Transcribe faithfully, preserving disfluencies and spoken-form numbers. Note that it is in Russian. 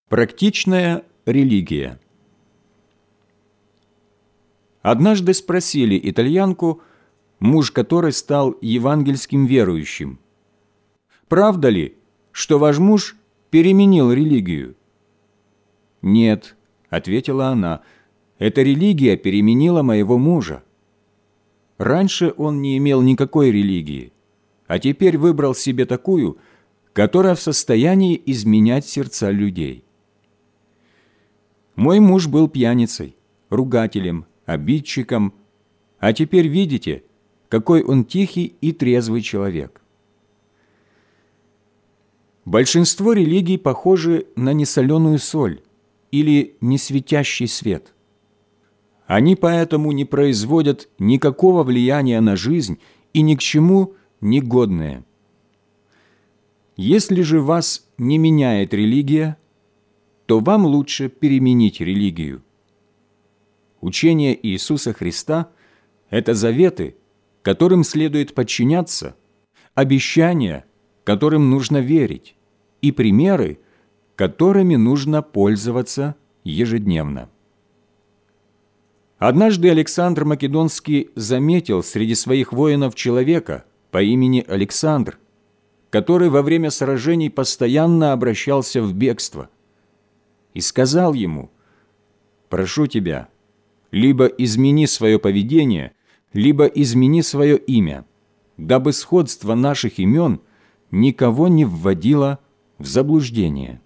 Практичная религия. Однажды спросили итальянку, муж которой стал евангельским верующим: «Правда ли, что ваш муж переменил религию?» «Нет», — ответила она, — «эта религия переменила моего мужа. Раньше он не имел никакой религии, а теперь выбрал себе такую, которая в состоянии изменять сердца людей. Мой муж был пьяницей, ругателем, обидчиком, а теперь видите, какой он тихий и трезвый человек». Большинство религий похожи на несоленую соль или несветящий свет. Они поэтому не производят никакого влияния на жизнь и ни к чему не годные. Если же вас не меняет религия, то вам лучше переменить религию. Учение Иисуса Христа – это заветы, которым следует подчиняться, обещания, которым нужно верить, и примеры, которыми нужно пользоваться ежедневно. Однажды Александр Македонский заметил среди своих воинов человека по имени Александр, который во время сражений постоянно обращался в бегство, и сказал ему: «Прошу тебя, либо измени свое поведение, либо измени свое имя, дабы сходство наших имен никого не вводило в заблуждение».